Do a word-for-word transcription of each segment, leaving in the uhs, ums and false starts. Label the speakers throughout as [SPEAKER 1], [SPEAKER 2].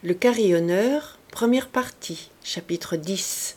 [SPEAKER 1] Le carillonneur, première partie, chapitre dix.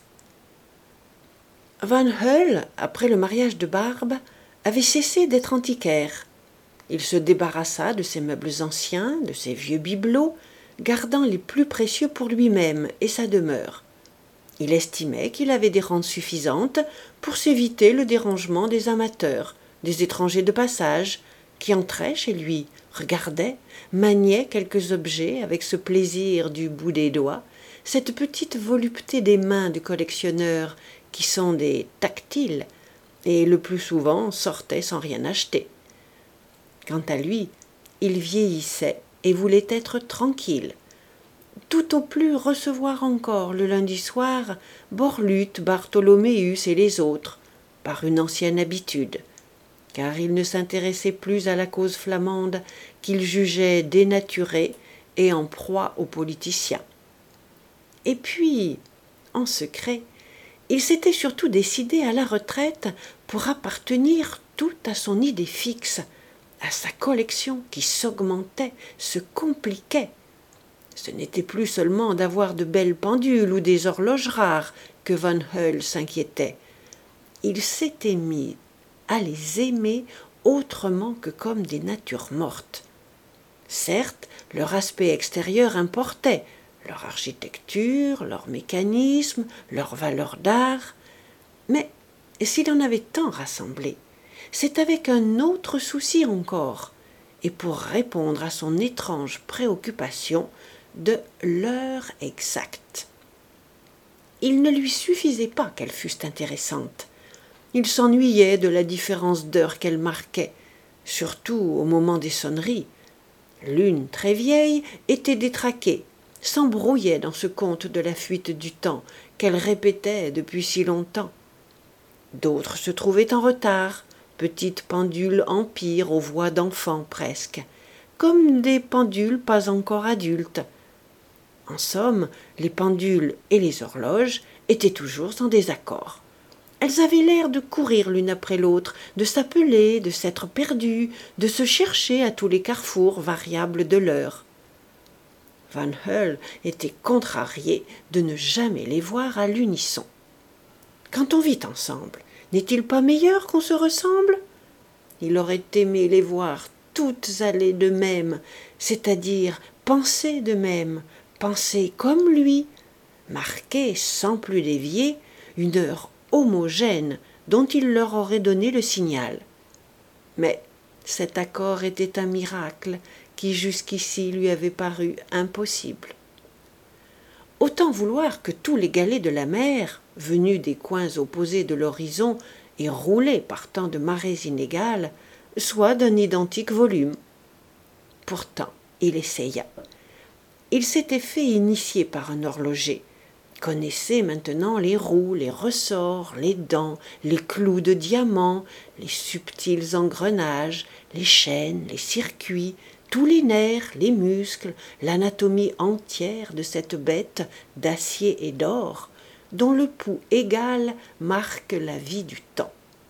[SPEAKER 1] Van Hoel, après le mariage de Barbe, avait cessé d'être antiquaire. Il se débarrassa de ses meubles anciens, de ses vieux bibelots, gardant les plus précieux pour lui-même et sa demeure. Il estimait qu'il avait des rentes suffisantes pour s'éviter le dérangement des amateurs, des étrangers de passage, qui entraient chez lui, regardaient, maniaient quelques objets avec ce plaisir du bout des doigts, cette petite volupté des mains du collectionneur qui sont des tactiles et le plus souvent sortaient sans rien acheter. Quant à lui, il vieillissait et voulait être tranquille. Tout au plus recevoir encore le lundi soir Borlutte, Bartholoméus et les autres, par une ancienne habitude, car il ne s'intéressait plus à la cause flamande qu'il jugeait dénaturée et en proie aux politiciens. Et puis, en secret, il s'était surtout décidé à la retraite pour appartenir tout à son idée fixe, à sa collection qui s'augmentait, se compliquait. Ce n'était plus seulement d'avoir de belles pendules ou des horloges rares que Van Hoel s'inquiétait. Il s'était mis à les aimer autrement que comme des natures mortes. Certes, leur aspect extérieur importait, leur architecture, leur mécanisme, leur valeur d'art, mais s'il en avait tant rassemblé, c'est avec un autre souci encore, et pour répondre à son étrange préoccupation de l'heure exacte. Il ne lui suffisait pas qu'elles fussent intéressantes. Il s'ennuyait de la différence d'heure qu'elles marquaient, surtout au moment des sonneries. L'une, très vieille, était détraquée, s'embrouillait dans ce conte de la fuite du temps qu'elle répétait depuis si longtemps. D'autres se trouvaient en retard, petites pendules empires aux voix d'enfants presque, comme des pendules pas encore adultes. En somme, les pendules et les horloges étaient toujours en désaccord. Elles avaient l'air de courir l'une après l'autre, de s'appeler, de s'être perdues, de se chercher à tous les carrefours variables de l'heure. Van Hoel était contrarié de ne jamais les voir à l'unisson. Quand on vit ensemble, n'est-il pas meilleur qu'on se ressemble ? Il aurait aimé les voir toutes aller de même, c'est-à-dire penser de même, penser comme lui, marquer sans plus dévier une heure homogène dont il leur aurait donné le signal. Mais cet accord était un miracle qui jusqu'ici lui avait paru impossible. Autant vouloir que tous les galets de la mer, venus des coins opposés de l'horizon et roulés par tant de marées inégales, soient d'un identique volume. Pourtant, il essaya. Il s'était fait initier par un horloger, connaissait maintenant les roues, les ressorts, les dents, les clous de diamant, les subtils engrenages, les chaînes, les circuits, tous les nerfs, les muscles, l'anatomie entière de cette bête d'acier et d'or, dont le pouls égal marque la vie du temps.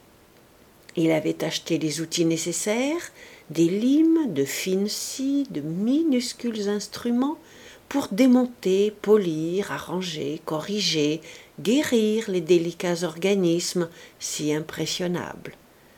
[SPEAKER 1] Il avait acheté les outils nécessaires, des limes, de fines scies, de minuscules instruments, pour démonter, polir, arranger, corriger, guérir les délicats organismes si impressionnables.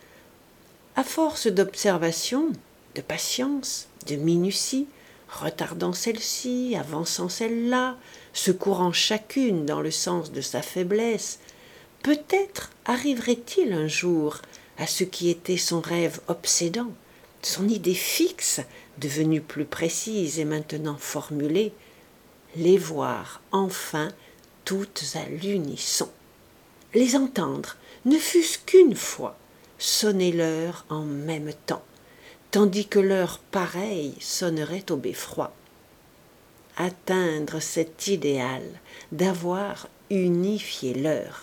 [SPEAKER 1] À force d'observation, de patience, de minutie, retardant celle-ci, avançant celle-là, secourant chacune dans le sens de sa faiblesse, peut-être arriverait-il un jour à ce qui était son rêve obsédant, son idée fixe, devenue plus précise et maintenant formulée, les voir enfin toutes à l'unisson, les entendre, ne fût-ce qu'une fois, sonner l'heure en même temps, tandis que l'heure pareille sonnerait au beffroi. Atteindre cet idéal d'avoir unifié l'heure.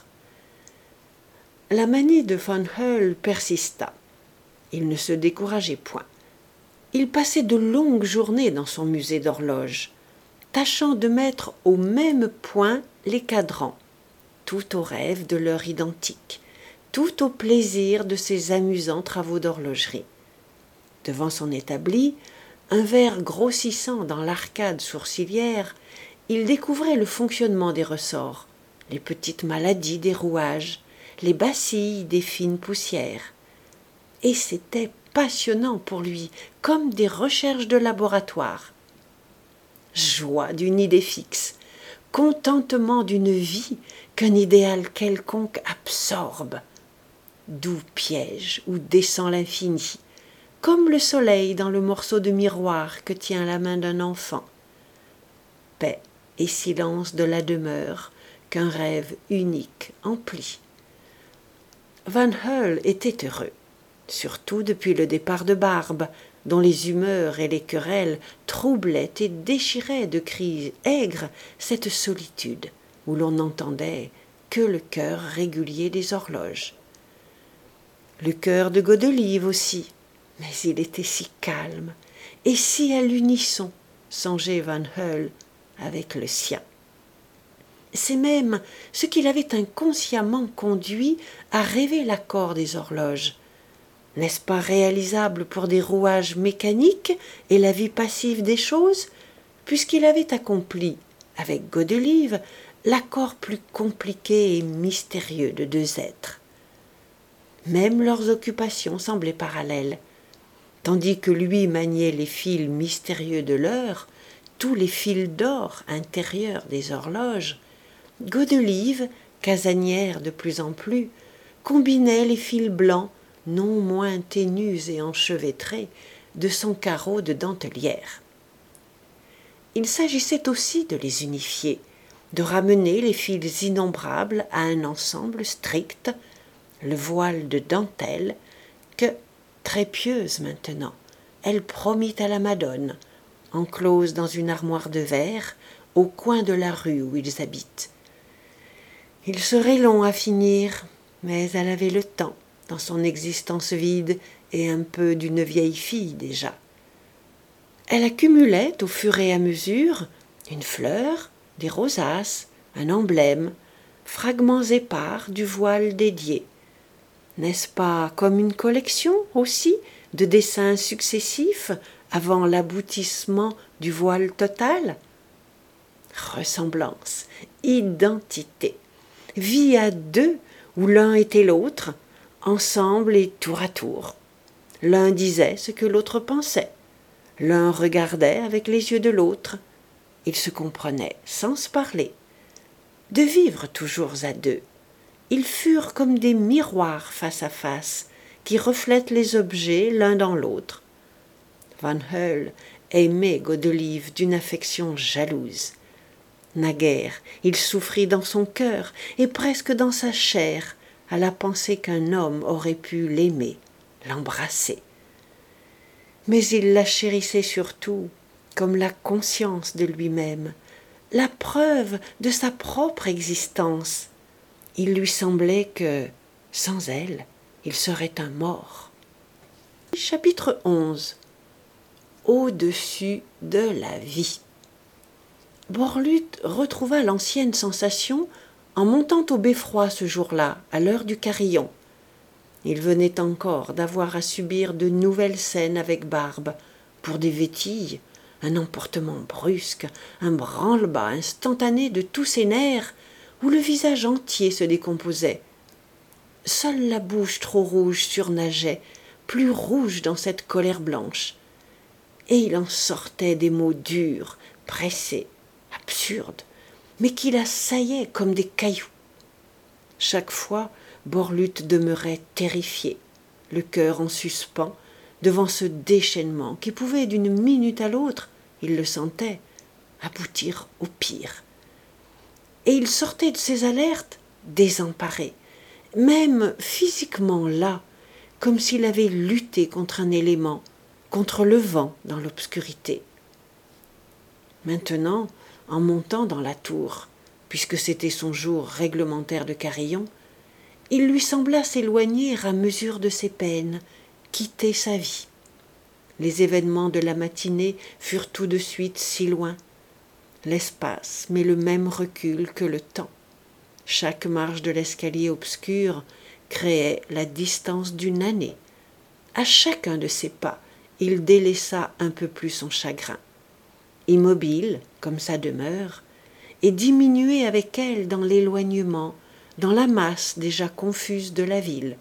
[SPEAKER 1] La manie de Van Hoel persista. Il ne se décourageait point. Il passait de longues journées dans son musée d'horloges, tâchant de mettre au même point les cadrans, tout au rêve de l'heure identique, tout au plaisir de ses amusants travaux d'horlogerie. Devant son établi, un verre grossissant dans l'arcade sourcilière, il découvrait le fonctionnement des ressorts, les petites maladies des rouages, les bacilles des fines poussières. Et c'était passionnant pour lui, comme des recherches de laboratoire. Joie d'une idée fixe, contentement d'une vie qu'un idéal quelconque absorbe, doux piège où descend l'infini, comme le soleil dans le morceau de miroir que tient la main d'un enfant. Paix et silence de la demeure qu'un rêve unique emplit. Van Hoel était heureux, surtout depuis le départ de Barbe, dont les humeurs et les querelles troublaient et déchiraient de cris aigres cette solitude où l'on n'entendait que le cœur régulier des horloges. Le cœur de Godelieve aussi, mais il était si calme et si à l'unisson, songeait Van Hoel, avec le sien. C'est même ce qui l'avait inconsciemment conduit à rêver l'accord des horloges. N'est-ce pas réalisable pour des rouages mécaniques et la vie passive des choses, puisqu'il avait accompli, avec Godelieve, l'accord plus compliqué et mystérieux de deux êtres. Même leurs occupations semblaient parallèles. Tandis que lui maniait les fils mystérieux de l'heure, tous les fils d'or intérieurs des horloges, Godelieve, casanière de plus en plus, combinait les fils blancs, non moins ténus et enchevêtrés, de son carreau de dentelière. Il s'agissait aussi de les unifier, de ramener les fils innombrables à un ensemble strict, le voile de dentelle que, très pieuse maintenant, elle promit à la Madone, enclose dans une armoire de verre, au coin de la rue où ils habitent. Il serait long à finir, mais elle avait le temps, dans son existence vide et un peu d'une vieille fille déjà. Elle accumulait au fur et à mesure une fleur, des rosaces, un emblème, fragments épars du voile dédié. N'est-ce pas comme une collection aussi de dessins successifs avant l'aboutissement du voile total? Ressemblance, identité, vie à deux où l'un était l'autre, ensemble et tour à tour. L'un disait ce que l'autre pensait, l'un regardait avec les yeux de l'autre, ils se comprenaient sans se parler. De vivre toujours à deux, ils furent comme des miroirs face à face qui reflètent les objets l'un dans l'autre. Van Hoel aimait Godelieve d'une affection jalouse. Naguère, il souffrit dans son cœur et presque dans sa chair à la pensée qu'un homme aurait pu l'aimer, l'embrasser. Mais il la chérissait surtout comme la conscience de lui-même, la preuve de sa propre existence. Il lui semblait que, sans elle, il serait un mort. Chapitre onze. Au-dessus de la vie. Borluth retrouva l'ancienne sensation en montant au beffroi ce jour-là, à l'heure du carillon. Il venait encore d'avoir à subir de nouvelles scènes avec Barbe, pour des vétilles, un emportement brusque, un branle-bas instantané de tous ses nerfs, où le visage entier se décomposait. Seule la bouche trop rouge surnageait, plus rouge dans cette colère blanche. Et il en sortait des mots durs, pressés, absurdes, mais qui l'assaillaient comme des cailloux. Chaque fois, Borluth demeurait terrifié, le cœur en suspens, devant ce déchaînement qui pouvait d'une minute à l'autre, il le sentait, aboutir au pire. Et il sortait de ses alertes désemparé, même physiquement là, comme s'il avait lutté contre un élément, contre le vent dans l'obscurité. Maintenant, en montant dans la tour, puisque c'était son jour réglementaire de carillon, il lui sembla s'éloigner à mesure de ses peines, quitter sa vie. Les événements de la matinée furent tout de suite si loin. L'espace met le même recul que le temps. Chaque marche de l'escalier obscur créait la distance d'une année. À chacun de ses pas, il délaissa un peu plus son chagrin. Immobile, comme sa demeure, et diminué avec elle dans l'éloignement, dans la masse déjà confuse de la ville.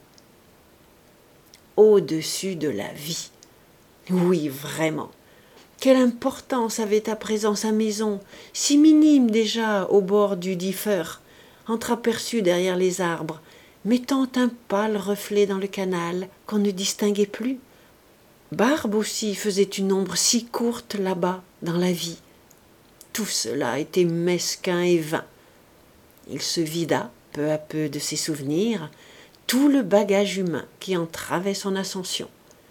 [SPEAKER 1] Au-dessus de la vie. Oui, vraiment. Quelle importance avait à présent sa maison, si minime déjà au bord du Differ, entreaperçue derrière les arbres, mettant un pâle reflet dans le canal qu'on ne distinguait plus. Barbe aussi faisait une ombre si courte là-bas, dans la vie. Tout cela était mesquin et vain. Il se vida peu à peu de ses souvenirs, tout le bagage humain qui entravait son ascension.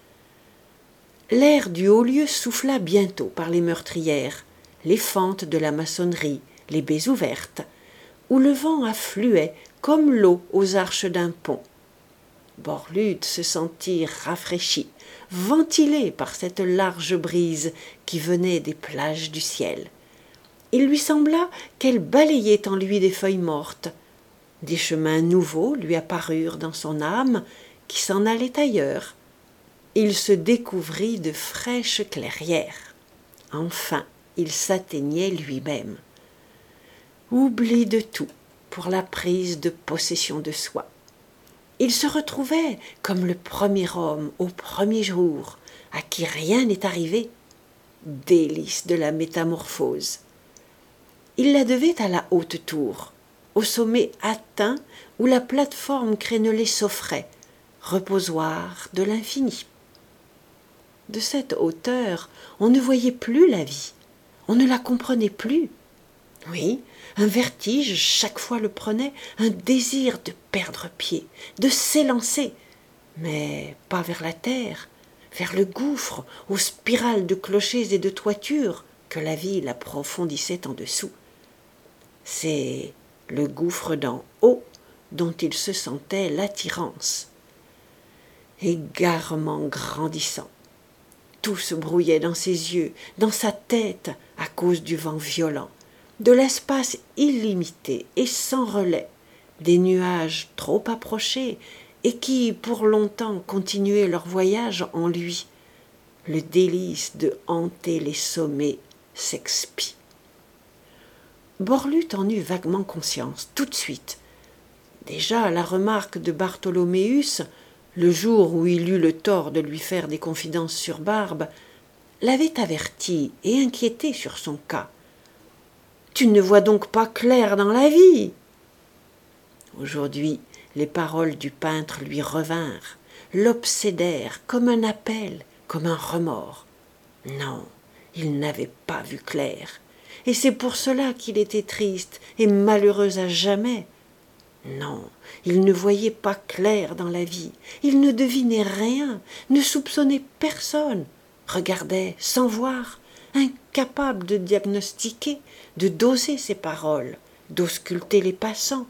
[SPEAKER 1] L'air du haut lieu souffla bientôt par les meurtrières, les fentes de la maçonnerie, les baies ouvertes, où le vent affluait comme l'eau aux arches d'un pont. Borlute se sentit rafraîchi, ventilé par cette large brise qui venait des plages du ciel. Il lui sembla qu'elle balayait en lui des feuilles mortes. Des chemins nouveaux lui apparurent dans son âme qui s'en allaient ailleurs. Il se découvrit de fraîches clairières. Enfin, il s'atteignait lui-même. Oubli de tout pour la prise de possession de soi. Il se retrouvait comme le premier homme au premier jour, à qui rien n'est arrivé. Délice de la métamorphose. Il la devait à la haute tour, au sommet atteint où la plateforme crénelée s'offrait, reposoir de l'infini. De cette hauteur, on ne voyait plus la vie, on ne la comprenait plus. Oui, un vertige chaque fois le prenait, un désir de perdre pied, de s'élancer, mais pas vers la terre, vers le gouffre, aux spirales de clochers et de toitures que la ville approfondissait en dessous. C'est le gouffre d'en haut dont il se sentait l'attirance. Égarement grandissant, tout se brouillait dans ses yeux, dans sa tête à cause du vent violent, de l'espace illimité et sans relais, des nuages trop approchés et qui, pour longtemps, continuaient leur voyage en lui. Le délice de hanter les sommets s'expie. Borlute en eut vaguement conscience, tout de suite. Déjà, la remarque de Bartholoméus, le jour où il eut le tort de lui faire des confidences sur Barbe, l'avait averti et inquiété sur son cas. « Tu ne vois donc pas clair dans la vie !» Aujourd'hui, les paroles du peintre lui revinrent, l'obsédèrent comme un appel, comme un remords. Non, il n'avait pas vu clair, et c'est pour cela qu'il était triste et malheureux à jamais. Non, il ne voyait pas clair dans la vie, il ne devinait rien, ne soupçonnait personne, regardait sans voir, incapable de diagnostiquer, de doser ses paroles, d'ausculter les passants.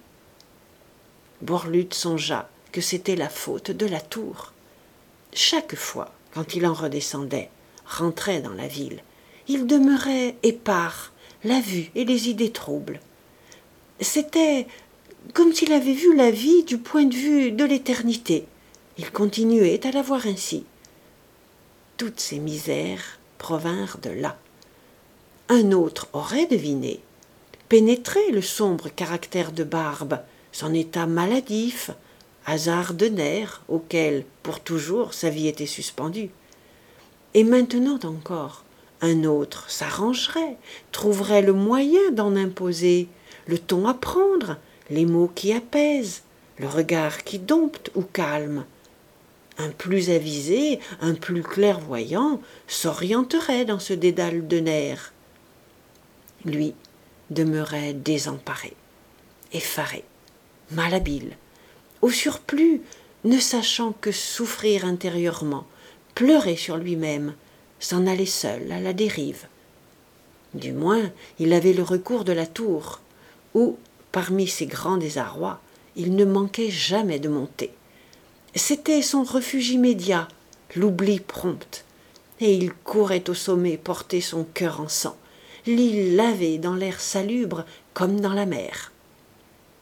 [SPEAKER 1] Borlute songea que c'était la faute de la tour. Chaque fois, quand il en redescendait, rentrait dans la ville, il demeurait épars, la vue et les idées troubles. C'était comme s'il avait vu la vie du point de vue de l'éternité. Il continuait à la voir ainsi. Toutes ces misères provinrent de là. Un autre aurait deviné, pénétré le sombre caractère de Barbe, son état maladif, hasard de nerfs auquel, pour toujours, sa vie était suspendue. Et maintenant encore, un autre s'arrangerait, trouverait le moyen d'en imposer, le ton à prendre, les mots qui apaisent, le regard qui dompte ou calme. Un plus avisé, un plus clairvoyant s'orienterait dans ce dédale de nerfs. Lui demeurait désemparé, effaré, malhabile, au surplus ne sachant que souffrir intérieurement, pleurer sur lui-même, s'en aller seul à la dérive. Du moins, il avait le recours de la tour, où, parmi ses grands désarrois, il ne manquait jamais de monter. C'était son refuge immédiat, l'oubli prompt, et il courait au sommet porter son cœur en sang, l'île lavée dans l'air salubre comme dans la mer.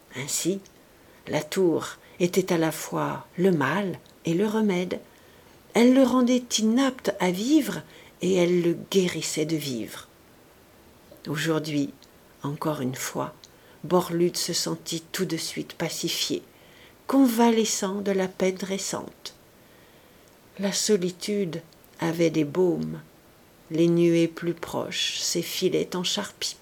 [SPEAKER 1] Ainsi, la tour était à la fois le mal et le remède, Elle le rendait inapte à vivre et elle le guérissait de vivre. Aujourd'hui, encore une fois, Borlute se sentit tout de suite pacifié, convalescent de la peine récente. La solitude avait des baumes, les nuées plus proches s'effilaient en charpie.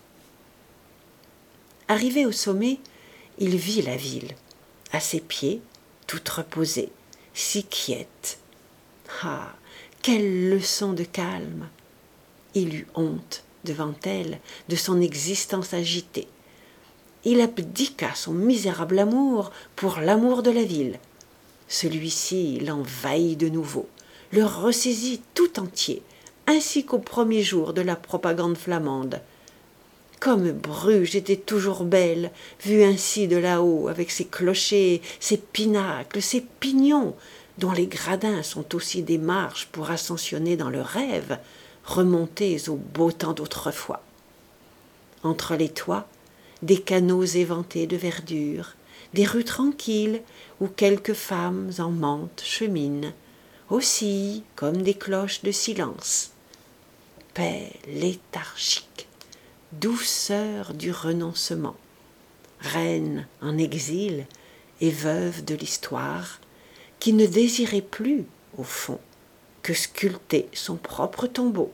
[SPEAKER 1] Arrivé au sommet, il vit la ville, à ses pieds, toute reposée, si quiète. Ah, quelle leçon de calme! Il eut honte devant elle de son existence agitée. Il abdiqua son misérable amour pour l'amour de la ville. Celui-ci l'envahit de nouveau, le ressaisit tout entier, ainsi qu'au premier jour de la propagande flamande. Comme Bruges était toujours belle, vue ainsi de là-haut, avec ses clochers, ses pinacles, ses pignons, dont les gradins sont aussi des marches pour ascensionner dans le rêve, remontés au beau temps d'autrefois. Entre les toits, des canaux éventés de verdure, des rues tranquilles où quelques femmes en mante cheminent, oscillent comme des cloches de silence. Paix léthargique, douceur du renoncement, reine en exil et veuve de l'histoire, qui ne désirait plus, au fond, que sculpter son propre tombeau.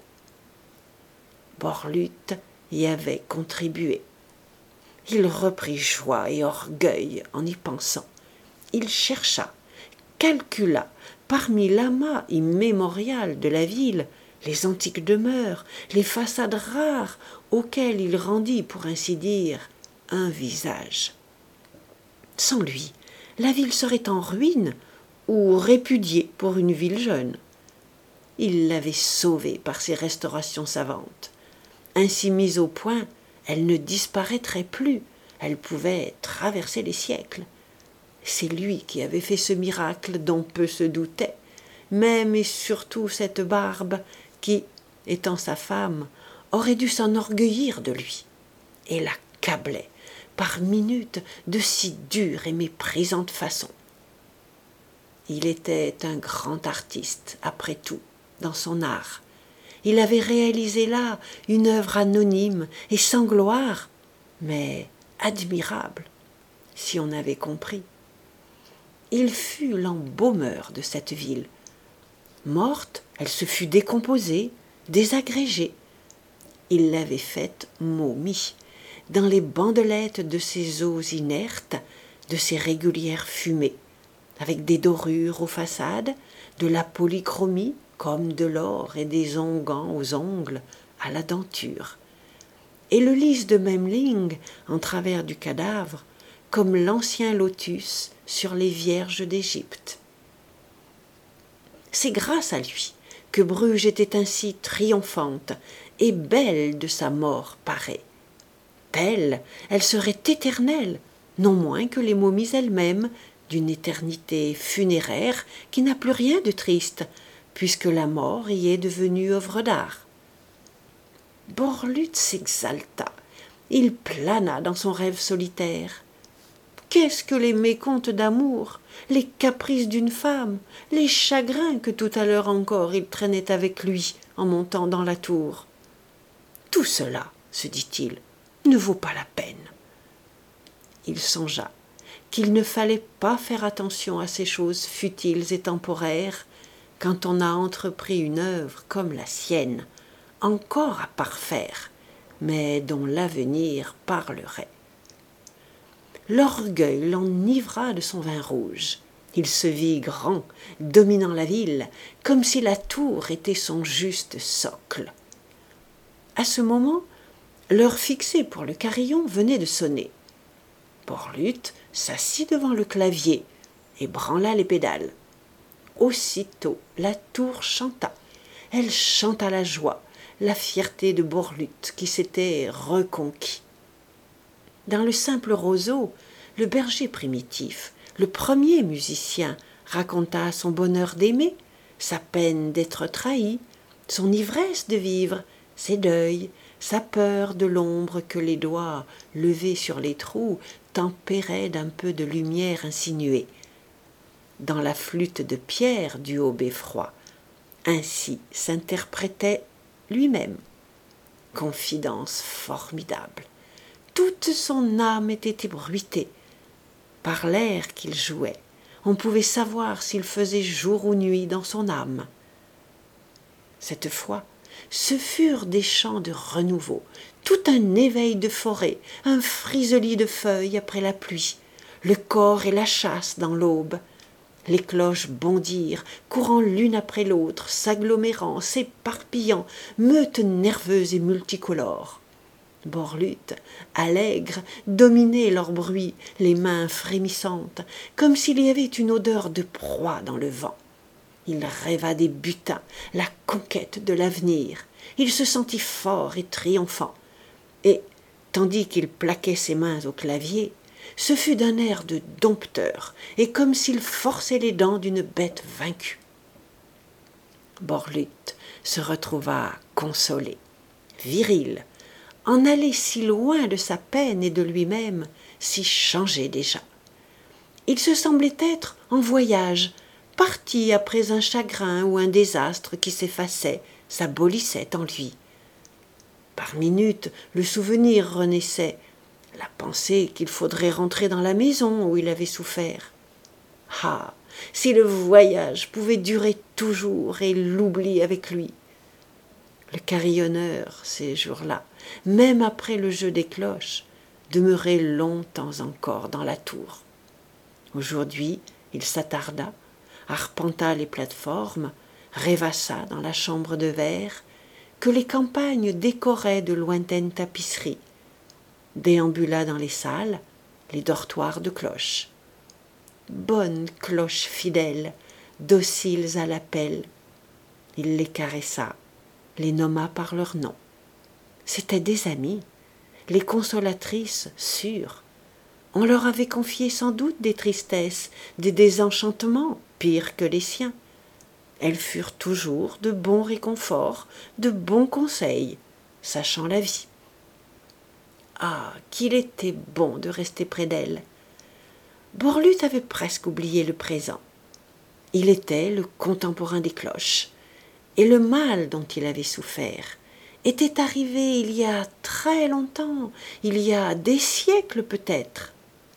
[SPEAKER 1] Borlute y avait contribué. Il reprit joie et orgueil en y pensant. Il chercha, calcula, parmi l'amas immémorial de la ville, les antiques demeures, les façades rares auxquelles il rendit, pour ainsi dire, un visage. Sans lui, la ville serait en ruine ou répudiée pour une ville jeune. Il l'avait sauvée par ses restaurations savantes. Ainsi mise au point, elle ne disparaîtrait plus, elle pouvait traverser les siècles. C'est lui qui avait fait ce miracle dont peu se doutaient, même et surtout cette Barbe qui, étant sa femme, aurait dû s'enorgueillir de lui, et l'accablait par minutes de si dure et méprisante façon. Il était un grand artiste, après tout, dans son art. Il avait réalisé là une œuvre anonyme et sans gloire, mais admirable, si on avait compris. Il fut l'embaumeur de cette ville. Morte, elle se fut décomposée, désagrégée. Il l'avait faite momie, dans les bandelettes de ses os inertes, de ses régulières fumées, avec des dorures aux façades, de la polychromie, comme de l'or et des onguents aux ongles, à la denture, et le lys de Memling en travers du cadavre, comme l'ancien lotus sur les vierges d'Égypte. C'est grâce à lui que Bruges était ainsi triomphante et belle de sa mort paraît. Belle, elle serait éternelle, non moins que les momies elles-mêmes, d'une éternité funéraire qui n'a plus rien de triste, puisque la mort y est devenue œuvre d'art. Borlute s'exalta, il plana dans son rêve solitaire. Qu'est-ce que les mécomptes d'amour, les caprices d'une femme, les chagrins que tout à l'heure encore il traînait avec lui en montant dans la tour? Tout cela, se dit-il, ne vaut pas la peine. Il songea qu'il ne fallait pas faire attention à ces choses futiles et temporaires quand on a entrepris une œuvre comme la sienne, encore à parfaire, mais dont l'avenir parlerait. L'orgueil l'enivra de son vin rouge. Il se vit grand, dominant la ville, comme si la tour était son juste socle. À ce moment, l'heure fixée pour le carillon venait de sonner. Borlute s'assit devant le clavier et branla les pédales. Aussitôt, la tour chanta. Elle chanta la joie, la fierté de Borlute qui s'était reconquis. Dans le simple roseau, le berger primitif, le premier musicien, raconta son bonheur d'aimer, sa peine d'être trahi, son ivresse de vivre, ses deuils, sa peur de l'ombre que les doigts, levés sur les trous, tempéraient d'un peu de lumière insinuée. Dans la flûte de pierre du haut beffroi, Ainsi s'interprétait lui-même. Confidence formidable. Toute son âme était ébruitée. Par l'air qu'il jouait, on pouvait savoir s'il faisait jour ou nuit dans son âme. Cette fois, ce furent des chants de renouveau, tout un éveil de forêt, un friselis de feuilles après la pluie, le cor et la chasse dans l'aube. Les cloches bondirent, courant l'une après l'autre, s'agglomérant, s'éparpillant, meutes nerveuses et multicolores. Borlute, allègre, dominait leur bruit, les mains frémissantes, comme s'il y avait une odeur de proie dans le vent. Il rêva des butins, la conquête de l'avenir. Il se sentit fort et triomphant. Et, tandis qu'il plaquait ses mains au clavier, ce fut d'un air de dompteur, et comme s'il forçait les dents d'une bête vaincue. Borlute se retrouva consolé, viril, en aller si loin de sa peine et de lui-même, si changé déjà. Il se semblait être en voyage, parti après un chagrin ou un désastre qui s'effaçait, s'abolissait en lui. Par minutes, le souvenir renaissait, la pensée qu'il faudrait rentrer dans la maison où il avait souffert. Ah, si le voyage pouvait durer toujours et l'oubli avec lui. Le carillonneur, ces jours-là, même après le jeu des cloches, demeurait longtemps encore dans la tour. Aujourd'hui, il s'attarda, arpenta les plateformes, rêvassa dans la chambre de verre, que les campagnes décoraient de lointaines tapisseries, déambula dans les salles, les dortoirs de cloches. Bonnes cloches fidèles, dociles à l'appel. Il les caressa, les nomma par leur nom. C'étaient des amies, les consolatrices sûres. On leur avait confié sans doute des tristesses, des désenchantements pires que les siens. Elles furent toujours de bons réconforts, de bons conseils, sachant la vie. Ah, qu'il était bon de rester près d'elle. Borlute avait presque oublié le présent. Il était le contemporain des cloches, et le mal dont il avait souffert était arrivé il y a très longtemps, il y a des siècles peut-être.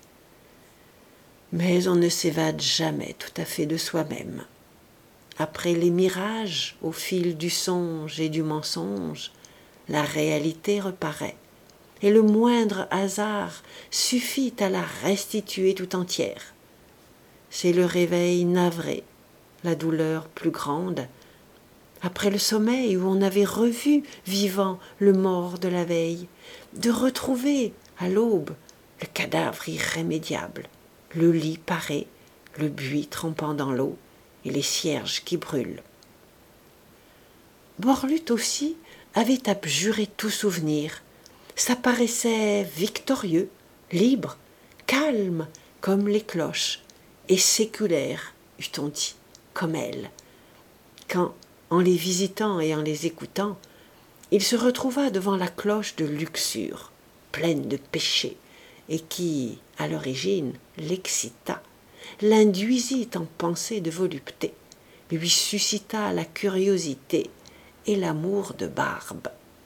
[SPEAKER 1] Mais on ne s'évade jamais tout à fait de soi-même. Après les mirages, au fil du songe et du mensonge, la réalité reparaît, et le moindre hasard suffit à la restituer tout entière. C'est le réveil navré, la douleur plus grande, après le sommeil où on avait revu vivant le mort de la veille, de retrouver à l'aube le cadavre irrémédiable, le lit paré, le buis trempant dans l'eau et les cierges qui brûlent. Borlute aussi avait abjuré tout souvenir, s'apparaissait victorieux, libre, calme comme les cloches, et séculaire, eût-on dit, comme elle, quand, en les visitant et en les écoutant, il se retrouva devant la cloche de luxure, pleine de péchés, et qui, à l'origine, l'excita, l'induisit en pensée de volupté, lui suscita la curiosité et l'amour de Barbe.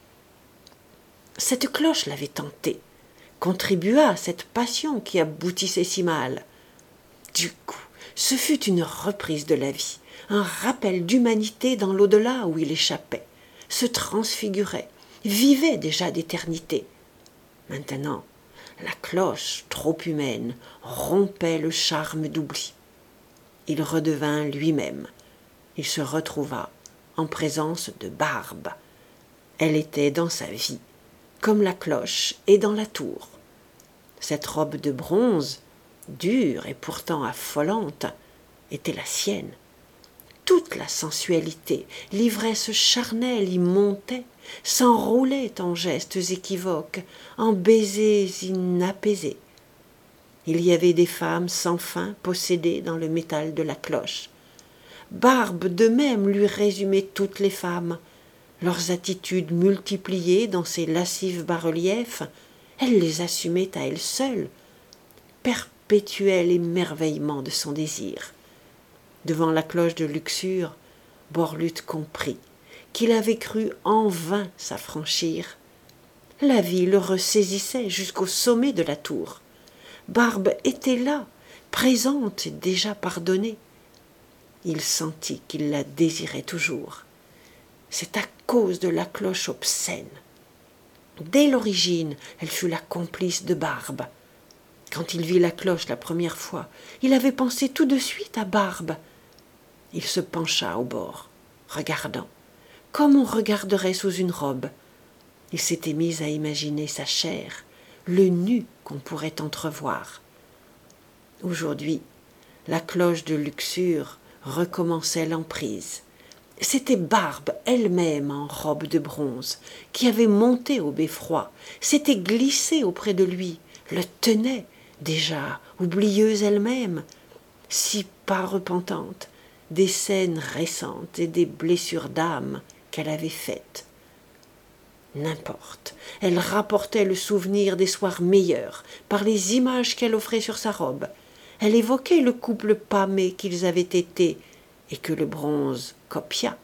[SPEAKER 1] Cette cloche l'avait tenté, contribua à cette passion qui aboutissait si mal. Du coup, ce fut une reprise de la vie, un rappel d'humanité dans l'au-delà où il échappait, se transfigurait, vivait déjà d'éternité. Maintenant, la cloche, trop humaine, rompait le charme d'oubli. Il redevint lui-même. Il se retrouva en présence de Barbe. Elle était dans sa vie, comme la cloche est dans la tour. Cette robe de bronze, dure et pourtant affolante, était la sienne. Toute la sensualité, l'ivresse charnelle y montait, s'enroulait en gestes équivoques, en baisers inapaisés. Il y avait des femmes sans fin possédées dans le métal de la cloche. Barbe de même lui résumait toutes les femmes, leurs attitudes multipliées dans ces lascifs bas-reliefs, elle les assumait à elle seule, perpétuel émerveillement de son désir. Devant la cloche de luxure, Borlute comprit qu'il avait cru en vain s'affranchir. La vie le ressaisissait jusqu'au sommet de la tour. Barbe était là, présente et déjà pardonnée. Il sentit qu'il la désirait toujours. C'est à cause de la cloche obscène. Dès l'origine, elle fut la complice de Barbe. Quand il vit la cloche la première fois, il avait pensé tout de suite à Barbe. Il se pencha au bord, regardant, comme on regarderait sous une robe. Il s'était mis à imaginer sa chair, le nu qu'on pourrait entrevoir. Aujourd'hui, la cloche de Luxure recommençait l'emprise. C'était Barbe elle-même en robe de bronze, qui avait monté au beffroi, s'était glissée auprès de lui, le tenait, déjà oublieuse elle-même, si pas repentante, des scènes récentes et des blessures d'âme qu'elle avait faites. N'importe, elle rapportait le souvenir des soirs meilleurs par les images qu'elle offrait sur sa robe. Elle évoquait le couple pâmé qu'ils avaient été et que le bronze copia.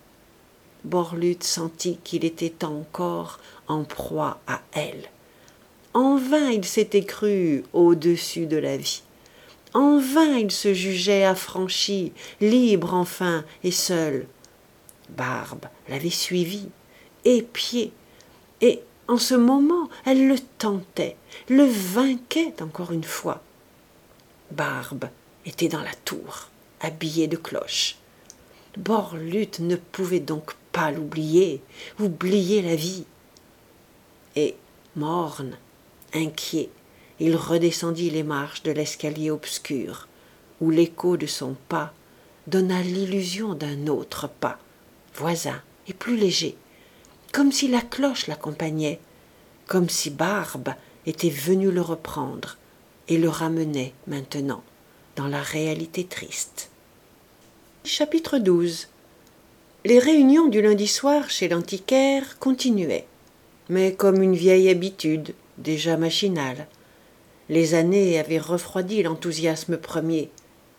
[SPEAKER 1] Borlute sentit qu'il était encore en proie à elle. En vain il s'était cru au-dessus de la vie. En vain il se jugeait affranchi, libre enfin et seul. Barbe l'avait suivi, épié, et en ce moment elle le tentait, le vainquait encore une fois. Barbe était dans la tour, habillée de cloche. Borlute ne pouvait donc pas l'oublier, oublier la vie. Et, morne, inquiet, il redescendit les marches de l'escalier obscur, où l'écho de son pas donna l'illusion d'un autre pas, voisin et plus léger, comme si la cloche l'accompagnait, comme si Barbe était venue le reprendre et le ramenait maintenant dans la réalité triste. Chapitre douze. Les réunions du lundi soir chez l'antiquaire continuaient, mais comme une vieille habitude, déjà machinale. Les années avaient refroidi l'enthousiasme premier.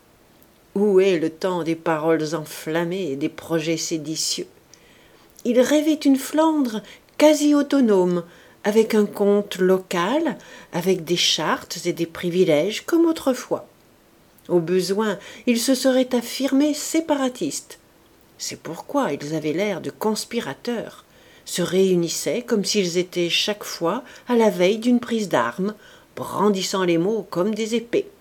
[SPEAKER 1] Où est le temps des paroles enflammées et des projets séditieux? Il rêvait une Flandre quasi autonome, avec un comte local, avec des chartes et des privilèges comme autrefois. Au besoin, ils se seraient affirmés séparatistes. C'est pourquoi ils avaient l'air de conspirateurs, se réunissaient comme s'ils étaient chaque fois à la veille d'une prise d'armes, brandissant les mots comme des épées.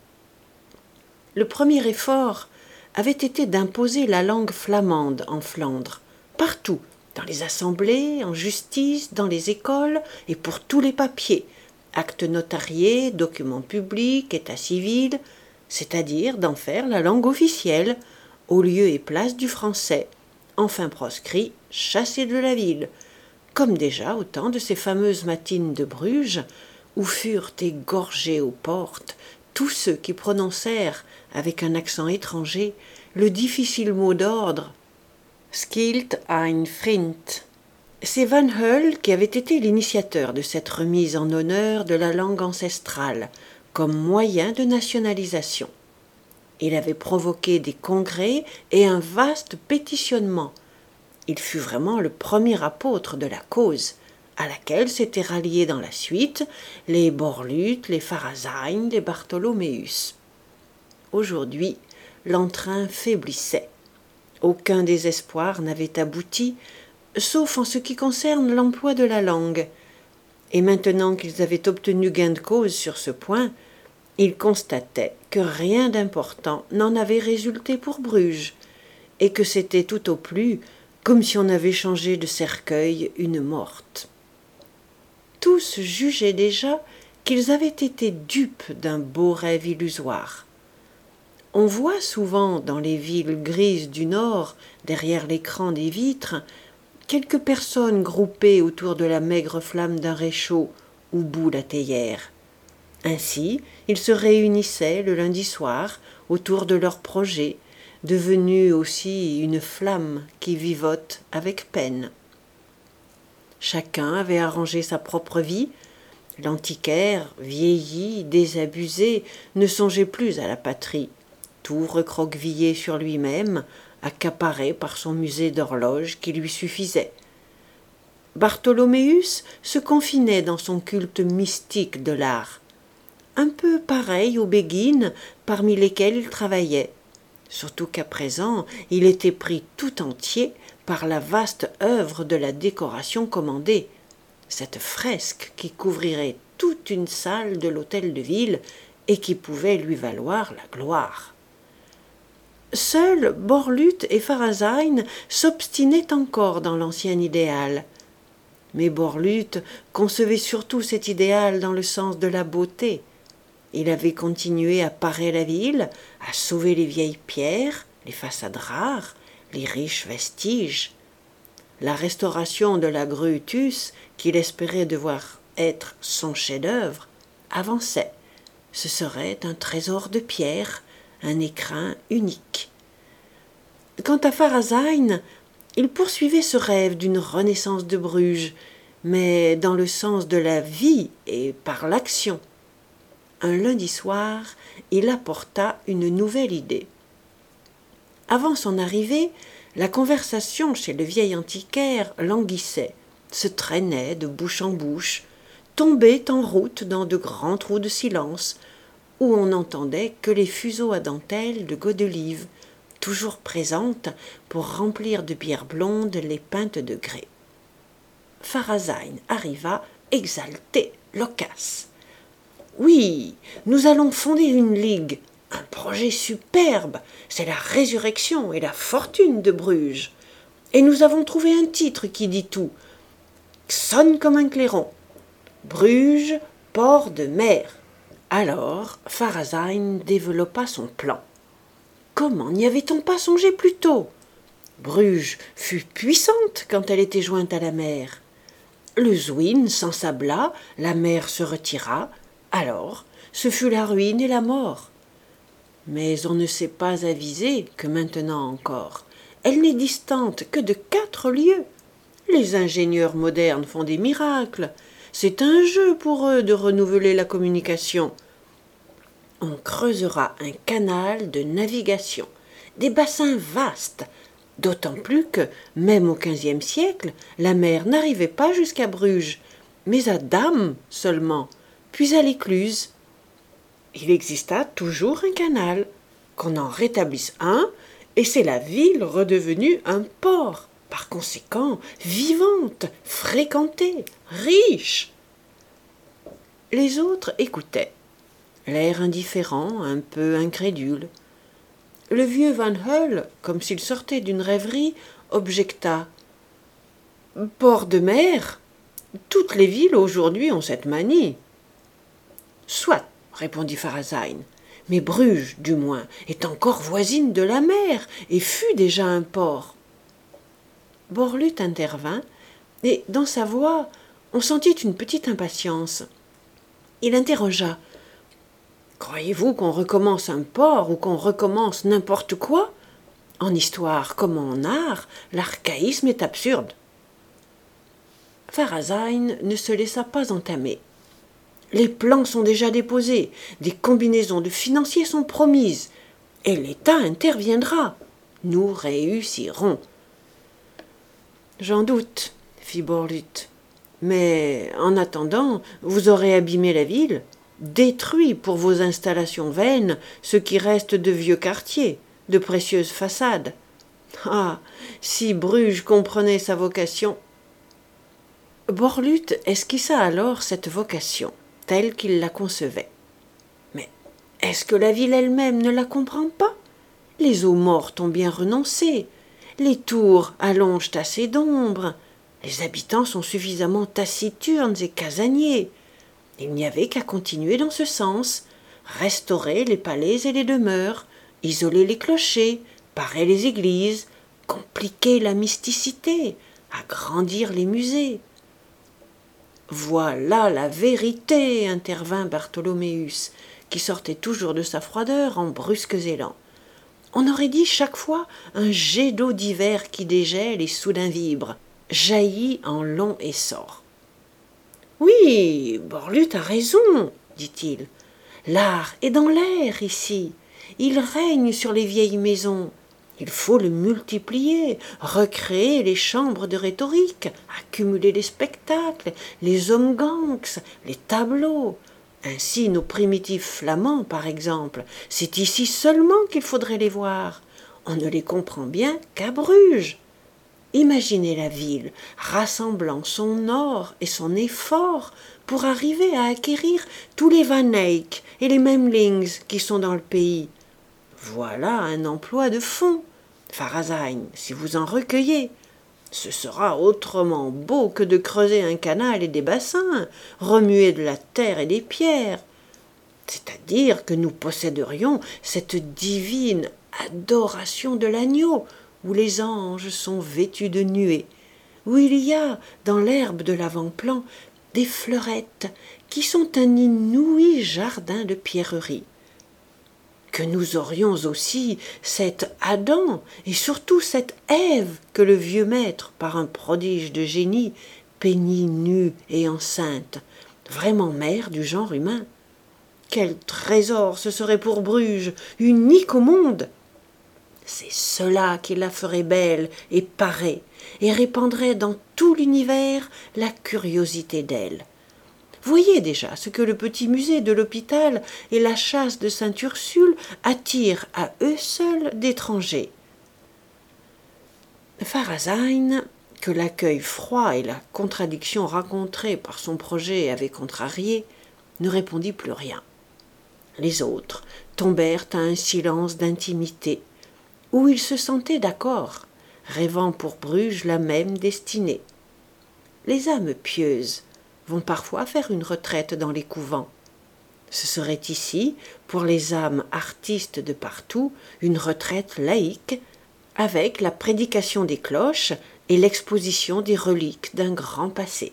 [SPEAKER 1] Le premier effort avait été d'imposer la langue flamande en Flandre, partout, dans les assemblées, en justice, dans les écoles et pour tous les papiers, actes notariés, documents publics, état civil, c'est-à-dire d'en faire la langue officielle, au lieu et place du français, enfin proscrit, chassé de la ville, comme déjà au temps de ces fameuses matines de Bruges, où furent égorgés aux portes tous ceux qui prononcèrent, avec un accent étranger, le difficile mot d'ordre « Skilt ein Vriend ». C'est Van Heul qui avait été l'initiateur de cette remise en honneur de la langue ancestrale, comme moyen de nationalisation. Il avait provoqué des congrès et un vaste pétitionnement. Il fut vraiment le premier apôtre de la cause, à laquelle s'étaient ralliés dans la suite les Borlute, les Farasin, les Bartholoméus. Aujourd'hui, l'entrain faiblissait. Aucun désespoir n'avait abouti, sauf en ce qui concerne l'emploi de la langue. Et maintenant qu'ils avaient obtenu gain de cause sur ce point, ils constataient que rien d'important n'en avait résulté pour Bruges, et que c'était tout au plus comme si on avait changé de cercueil une morte. Tous jugeaient déjà qu'ils avaient été dupes d'un beau rêve illusoire. On voit souvent dans les villes grises du Nord, derrière l'écran des vitres, quelques personnes groupées autour de la maigre flamme d'un réchaud où bout la théière. Ainsi, ils se réunissaient le lundi soir autour de leur projet, devenu aussi une flamme qui vivote avec peine. Chacun avait arrangé sa propre vie. L'antiquaire, vieilli, désabusé, ne songeait plus à la patrie, tout recroquevillé sur lui-même, accaparé par son musée d'horloges qui lui suffisait. Bartholoméus se confinait dans son culte mystique de l'art, un peu pareil aux béguines parmi lesquelles il travaillait, surtout qu'à présent il était pris tout entier par la vaste œuvre de la décoration commandée, cette fresque qui couvrirait toute une salle de l'hôtel de ville et qui pouvait lui valoir la gloire. Seuls Borluth et Pharasine s'obstinaient encore dans l'ancien idéal. Mais Borluth concevait surtout cet idéal dans le sens de la beauté. Il avait continué à parer la ville, à sauver les vieilles pierres, les façades rares, les riches vestiges. La restauration de la Grutus, qu'il espérait devoir être son chef-d'œuvre, avançait. Ce serait un trésor de pierre, un écrin unique. Quant à Pharasine, il poursuivait ce rêve d'une renaissance de Bruges, mais dans le sens de la vie et par l'action. Un lundi soir, il apporta une nouvelle idée. Avant son arrivée, la conversation chez le vieil antiquaire languissait, se traînait de bouche en bouche, tombait en route dans de grands trous de silence, où on n'entendait que les fuseaux à dentelle de Godelive, toujours présentes pour remplir de bière blonde les pintes de grès. Pharasine arriva, exalté, loquace. « Oui, nous allons fonder une ligue, un projet superbe, c'est la résurrection et la fortune de Bruges. Et nous avons trouvé un titre qui dit tout, sonne comme un clairon. Bruges, port de mer. » Alors Pharasine développa son plan. Comment n'y avait-on pas songé plus tôt? Bruges fut puissante quand elle était jointe à la mer. Le Zwin s'ensabla, la mer se retira, alors ce fut la ruine et la mort. Mais on ne s'est pas avisé que maintenant encore, elle n'est distante que de quatre lieues. Les ingénieurs modernes font des miracles. C'est un jeu pour eux de renouveler la communication. On creusera un canal de navigation, des bassins vastes, d'autant plus que, même au quinzième siècle, la mer n'arrivait pas jusqu'à Bruges, mais à Damme seulement, puis à l'Écluse. Il exista toujours un canal, qu'on en rétablisse un, et c'est la ville redevenue un port, par conséquent vivante, fréquentée, riche. Les autres écoutaient, l'air indifférent, un peu incrédule. Le vieux Van Hull, comme s'il sortait d'une rêverie, objecta. « Port de mer? Toutes les villes aujourd'hui ont cette manie. »« Soit, » répondit Pharasine, « mais Bruges, du moins, est encore voisine de la mer et fut déjà un port. » Borluth intervint, et dans sa voix, on sentit une petite impatience. Il interrogea. « Croyez-vous qu'on recommence un port ou qu'on recommence n'importe quoi? En histoire comme en art, l'archaïsme est absurde. » Pharasine ne se laissa pas entamer. « Les plans sont déjà déposés, des combinaisons de financiers sont promises, et l'État interviendra. Nous réussirons. »« J'en doute, » fit Borluth. « Mais en attendant, vous aurez abîmé la ville, détruit pour vos installations vaines ce qui reste de vieux quartiers, de précieuses façades. Ah, si Bruges comprenait sa vocation !» Borluth esquissa alors cette vocation, telle qu'il la concevait. Mais est-ce que la ville elle-même ne la comprend pas? Les eaux mortes ont bien renoncé, les tours allongent assez d'ombre, les habitants sont suffisamment taciturnes et casaniers. Il n'y avait qu'à continuer dans ce sens, restaurer les palais et les demeures, isoler les clochers, parer les églises, compliquer la mysticité, agrandir les musées. « Voilà la vérité !» intervint Bartholoméus, qui sortait toujours de sa froideur en brusques élans. On aurait dit chaque fois un jet d'eau d'hiver qui dégèle et soudain vibre, jaillit en long essor. « Oui, Borluth a raison, dit-il. L'art est dans l'air ici. Il règne sur les vieilles maisons. Il faut le multiplier, recréer les chambres de rhétorique, accumuler les spectacles, les homgangs, les tableaux. Ainsi nos primitifs flamands, par exemple, c'est ici seulement qu'il faudrait les voir. On ne les comprend bien qu'à Bruges. Imaginez la ville rassemblant son or et son effort pour arriver à acquérir tous les Van Eyck et les Memlings qui sont dans le pays. Voilà un emploi de fond, Pharrazine, si vous en recueillez. Ce sera autrement beau que de creuser un canal et des bassins, remuer de la terre et des pierres. C'est-à-dire que nous posséderions cette divine adoration de l'agneau, où les anges sont vêtus de nuées, où il y a, dans l'herbe de l'avant-plan, des fleurettes qui sont un inouï jardin de pierreries. Que nous aurions aussi cet Adam et surtout cette Ève que le vieux maître, par un prodige de génie, peignit nue et enceinte, vraiment mère du genre humain. Quel trésor ce serait pour Bruges, unique au monde! C'est cela qui la ferait belle et parée, et répandrait dans tout l'univers la curiosité d'elle. Voyez déjà ce que le petit musée de l'hôpital et la chasse de Sainte-Ursule attirent à eux seuls d'étrangers. Pharrazine, que l'accueil froid et la contradiction rencontrée par son projet avaient contrarié, ne répondit plus rien. Les autres tombèrent à un silence d'intimité, où ils se sentaient d'accord, rêvant pour Bruges la même destinée. Les âmes pieuses vont parfois faire une retraite dans les couvents. Ce serait ici, pour les âmes artistes de partout, une retraite laïque, avec la prédication des cloches et l'exposition des reliques d'un grand passé.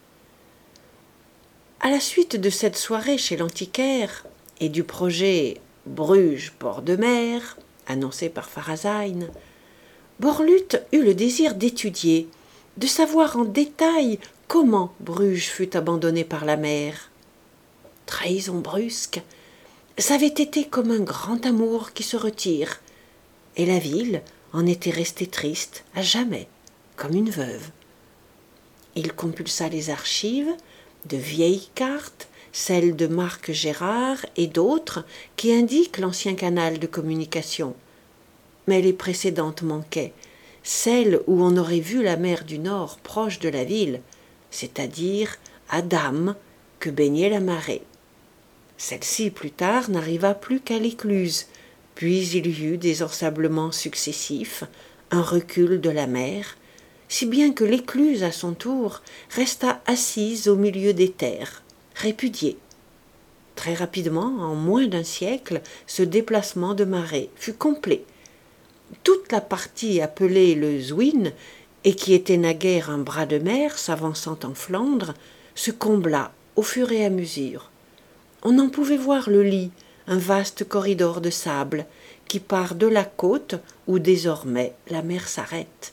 [SPEAKER 1] À la suite de cette soirée chez l'antiquaire et du projet Bruges port de mer, annoncé par Pharrazine, Borluth eut le désir d'étudier, de savoir en détail comment Bruges fut abandonnée par la mer. Trahison brusque, ça avait été comme un grand amour qui se retire, et la ville en était restée triste à jamais, comme une veuve. Il compulsa les archives, de vieilles cartes, celles de Marc Gérard et d'autres qui indiquent l'ancien canal de communication. Mais les précédentes manquaient, celles où on aurait vu la mer du Nord proche de la ville, c'est-à-dire à Damme, que baignait la Marée. Celle-ci, plus tard, n'arriva plus qu'à l'écluse, puis il y eut des ensablements successifs, un recul de la mer, si bien que l'écluse, à son tour, resta assise au milieu des terres, répudiée. Très rapidement, en moins d'un siècle, ce déplacement de marée fut complet. Toute la partie appelée le Zwin, et qui était naguère un bras de mer s'avançant en Flandre, se combla au fur et à mesure. On en pouvait voir le lit, un vaste corridor de sable, qui part de la côte où désormais la mer s'arrête.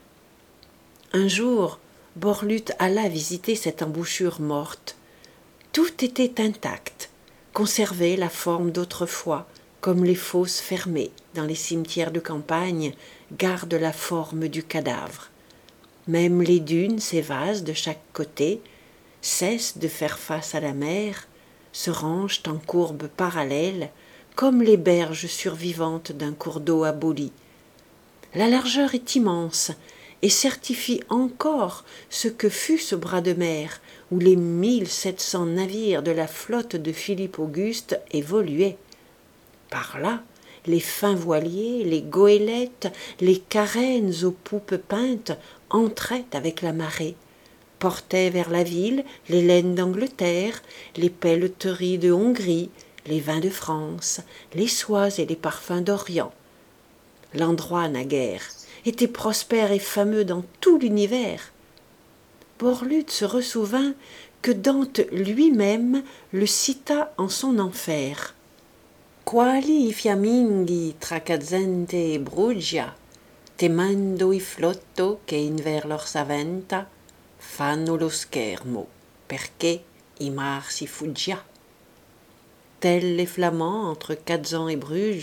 [SPEAKER 1] Un jour, Borluth alla visiter cette embouchure morte. Tout était intact, conservait la forme d'autrefois, comme les fosses fermées dans les cimetières de campagne gardent la forme du cadavre. Même les dunes s'évasent de chaque côté, cessent de faire face à la mer, se rangent en courbes parallèles, comme les berges survivantes d'un cours d'eau aboli. La largeur est immense et certifie encore ce que fut ce bras de mer où les mille sept cents navires de la flotte de Philippe Auguste évoluaient. Par là, les fins voiliers, les goélettes, les carènes aux poupes peintes entraient avec la marée, portaient vers la ville les laines d'Angleterre, les pelleteries de Hongrie, les vins de France, les soies et les parfums d'Orient. L'endroit, naguère, était prospère et fameux dans tout l'univers. Borluth se ressouvint que Dante lui-même le cita en son enfer. Quali fiamminghi tracazzente Brugia, temendo il flotto che inver lor s'aventa, fanno lo schermo, perché i mar si fuggia. Tels les Flamands entre Cadzan et Bruges,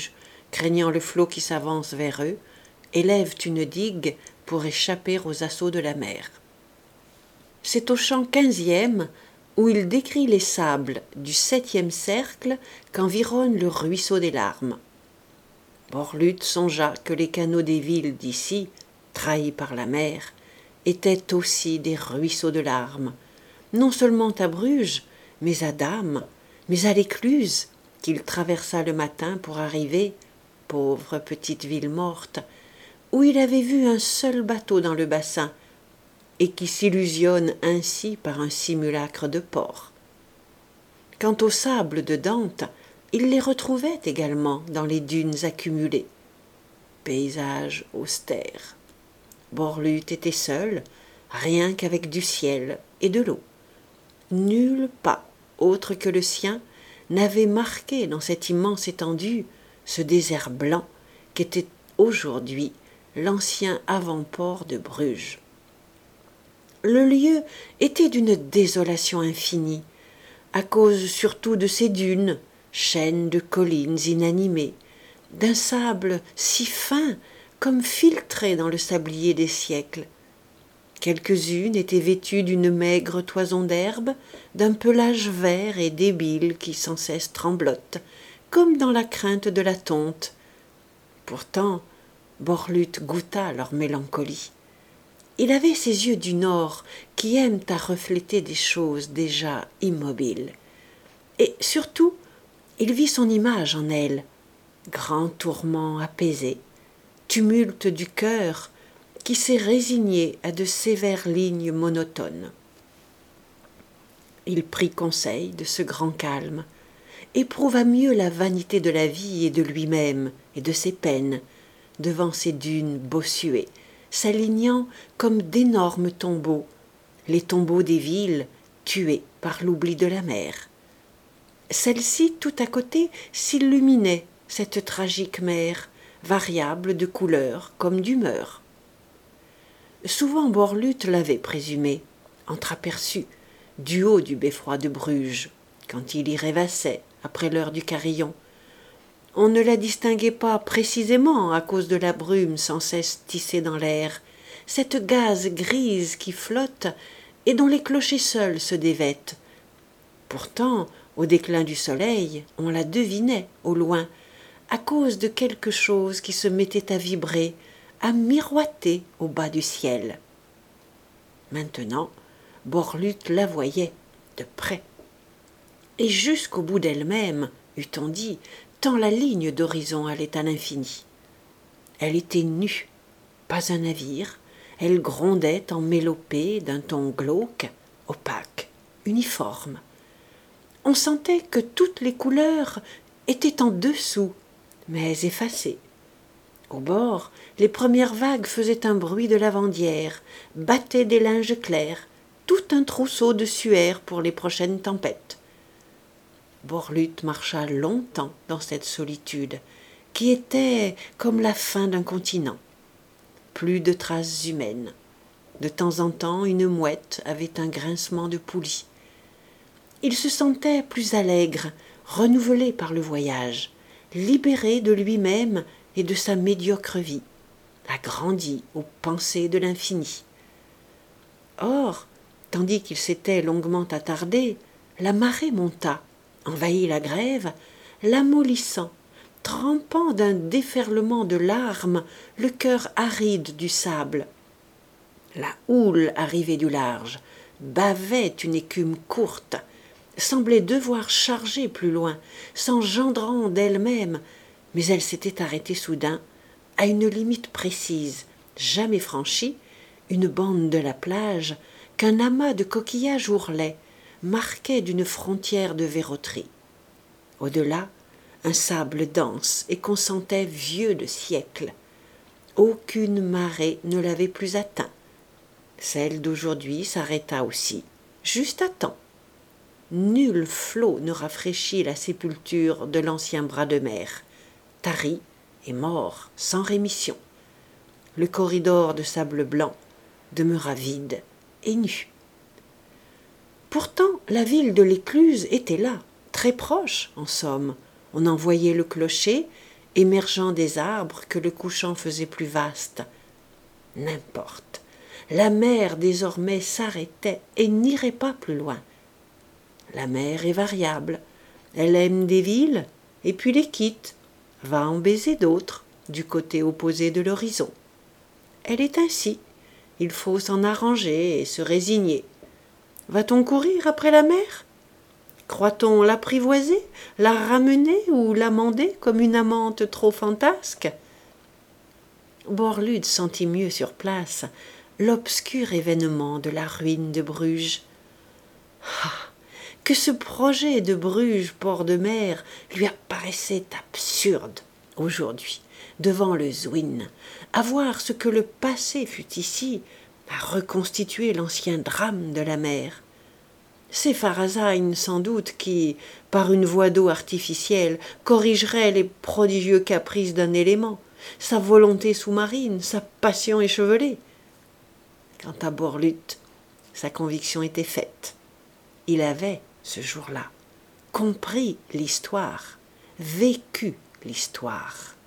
[SPEAKER 1] craignant le flot qui s'avance vers eux, élèvent une digue pour échapper aux assauts de la mer. C'est au chant quinzième où il décrit les sables du septième cercle qu'environne le ruisseau des larmes. Borlute songea que les canaux des villes d'ici, trahis par la mer, étaient aussi des ruisseaux de larmes, non seulement à Bruges, mais à Dames, mais à l'Écluse, qu'il traversa le matin pour arriver, pauvre petite ville morte, où il avait vu un seul bateau dans le bassin, et qui s'illusionne ainsi par un simulacre de port. Quant aux sables de Dante, il les retrouvait également dans les dunes accumulées. Paysage austère. Borlute était seul, rien qu'avec du ciel et de l'eau. Nul pas, autre que le sien, n'avait marqué dans cette immense étendue ce désert blanc qu'était aujourd'hui l'ancien avant-port de Bruges. Le lieu était d'une désolation infinie, à cause surtout de ces dunes, chaînes de collines inanimées, d'un sable si fin comme filtré dans le sablier des siècles. Quelques-unes étaient vêtues d'une maigre toison d'herbe, d'un pelage vert et débile qui sans cesse tremblote, comme dans la crainte de la tonte. Pourtant, Borlute goûta leur mélancolie. Il avait ces yeux du Nord qui aiment à refléter des choses déjà immobiles. Et surtout, il vit son image en elles, grand tourment apaisé, tumulte du cœur qui s'est résigné à de sévères lignes monotones. Il prit conseil de ce grand calme, éprouva mieux la vanité de la vie et de lui-même et de ses peines, devant ces dunes bossuées, s'alignant comme d'énormes tombeaux, les tombeaux des villes tuées par l'oubli de la mer. Celle-ci, tout à côté, s'illuminait, cette tragique mer, variable de couleur comme d'humeur. Souvent Borlute l'avait présumé, entreaperçu, du haut du beffroi de Bruges, quand il y rêvassait, après l'heure du carillon. On ne la distinguait pas précisément à cause de la brume sans cesse tissée dans l'air, cette gaze grise qui flotte et dont les clochers seuls se dévêtent. Pourtant, au déclin du soleil, on la devinait au loin, à cause de quelque chose qui se mettait à vibrer, à miroiter au bas du ciel. Maintenant, Borlute la voyait de près. Et jusqu'au bout d'elle-même, eût-on dit, tant la ligne d'horizon allait à l'infini. Elle était nue, pas un navire, elle grondait en mélopée d'un ton glauque, opaque, uniforme. On sentait que toutes les couleurs étaient en dessous, mais effacées. Au bord, les premières vagues faisaient un bruit de lavandière, battaient des linges clairs, tout un trousseau de suaire pour les prochaines tempêtes. Borlute marcha longtemps dans cette solitude, qui était comme la fin d'un continent. Plus de traces humaines. De temps en temps, une mouette avait un grincement de poulie. Il se sentait plus allègre, renouvelé par le voyage, libéré de lui-même et de sa médiocre vie, agrandi aux pensées de l'infini. Or, tandis qu'il s'était longuement attardé, la marée monta, envahit la grève, l'amollissant, trempant d'un déferlement de larmes le cœur aride du sable. La houle arrivée du large bavait une écume courte, semblait devoir charger plus loin, s'engendrant d'elle-même, mais elle s'était arrêtée soudain, à une limite précise, jamais franchie, une bande de la plage qu'un amas de coquillages ourlait, marquait d'une frontière de verroterie. Au-delà, un sable dense et qu'on sentait vieux de siècles. Aucune marée ne l'avait plus atteint. Celle d'aujourd'hui s'arrêta aussi, juste à temps. Nul flot ne rafraîchit la sépulture de l'ancien bras de mer, tari et mort sans rémission. Le corridor de sable blanc demeura vide et nu. Pourtant, la ville de l'Écluse était là, très proche, en somme. On en voyait le clocher émergeant des arbres que le couchant faisait plus vastes. N'importe, la mer désormais s'arrêtait et n'irait pas plus loin. La mer est variable, elle aime des villes et puis les quitte, va en baiser d'autres du côté opposé de l'horizon. Elle est ainsi, il faut s'en arranger et se résigner. Va-t-on courir après la mer ? Croit-on l'apprivoiser, la ramener ou l'amender comme une amante trop fantasque ? Borlud sentit mieux sur place l'obscur événement de la ruine de Bruges. Ah, que ce projet de Bruges port de mer lui apparaissait absurde aujourd'hui, devant le Zwin, à voir ce que le passé fut ici, à reconstituer l'ancien drame de la mer. C'est Pharasagne sans doute qui, par une voie d'eau artificielle, corrigerait les prodigieux caprices d'un élément, sa volonté sous-marine, sa passion échevelée. Quant à Borlut, sa conviction était faite. Il avait, ce jour-là, compris l'histoire, vécu l'histoire.